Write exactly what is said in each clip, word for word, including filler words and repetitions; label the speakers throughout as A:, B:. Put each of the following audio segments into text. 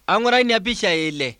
A: Ang'urai nia pisha ile.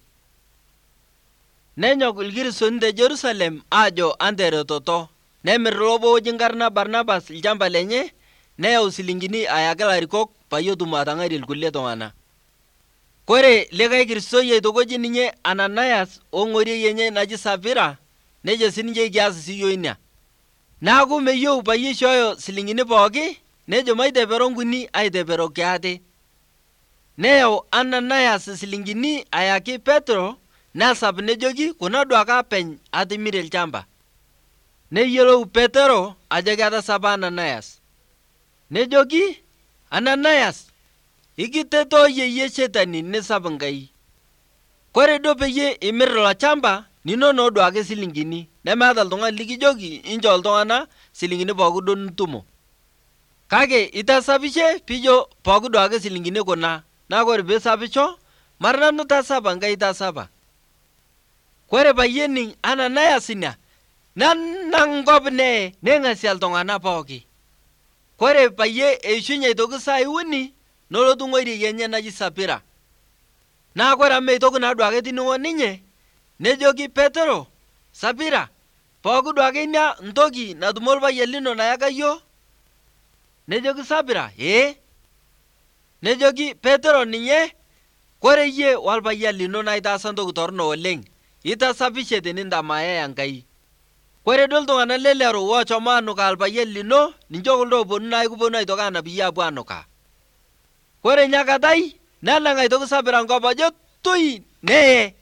A: Nenyok ilkiristoni te Jerusalem ajo anteretoto. Nemir lobo oji nkarna Barnabas ilchamba lenye neyau silingini ayaki larikok payie etum atang'arie ilkulie tung'ana. Kore likae kiristoi aitokoji ninye Ananias ong'oriei enye naji Safira nejo sininche kias siyiok ina. Naaku meyieu payie ishooyo silingini pooki nejo maitepero nkuni aiteperoki ate. Neyau Ananias silingini ayaki Petro nesap nejoki kuna duake apeny atimire ilchamba. Neyiolou Petero ajo ketasapa Ananias. Nejoki, Ananias, ikitetoo yeyie shetani nisap Nkai. Kore duo peyie imir ilo chamba ninono duake silingini nemeeta ltung'ani likijoki incho iltung'ana silingini pooki duo nitumo. Kake itasapishe pijo pooki duake silingini kuna naa kore piisapisho mara nanu tasapa Nkai tasapa. Kore payie ening' Ananias ina nenang' nkop neye neing'asia ltung'ana pooki. Kore payie eishunye aitoki saai uni nolotu ng'oiriei enye naji Safira. Naa kore amu meitoki naa duake etining'o ninye nejoki Petero, Safira, pooki duake ina ntoki natumo lpayian lino nayaka yuo? Nejoki Safira, ee. Nejoki Petero ninye, kore yie olpayian lino naa itaasa ntoki torno oleng', itasapishe tinintamayaya Nkai. Kore duo ltung'ana lelero oochomo anukaa lpayian lino ninche kuldo ooponu naa kiponu aitoki anap iyie apuo anukaa. Kore inia katai nenang' aitoki Safira nkop ajo tui neye.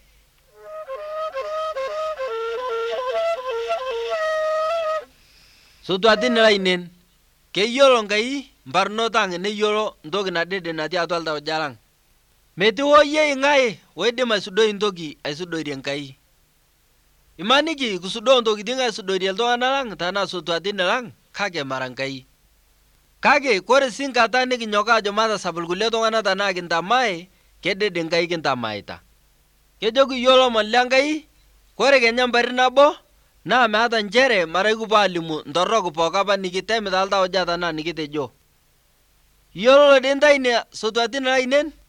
A: Sotuatin lainen, keyiolo Nkai mparnot ang' neyiolo ntoki nadede natii atua ltauja lang'. Metii oyiei ng'ai oidim aisudoi ntoki aisudorie Nkai. Imaniki kisudoo ntokitin aisudorie ltung'ana lang' tanaa sotuatin lang' kake mara Nkai. Kake kore sii nkata nikinyok ajo matasap lkulie tung'ana tanaa kintamae, kedede Nkai kintamaita. Kejo kiyuo lomon le Nkai, kore kenya mpari nabo naa meata nchere mara ikipuo alimu ntorrok pooki apa nikitem toltauja tanaa nikitejo. Iyololo dei ntai inia sotuatin lainen?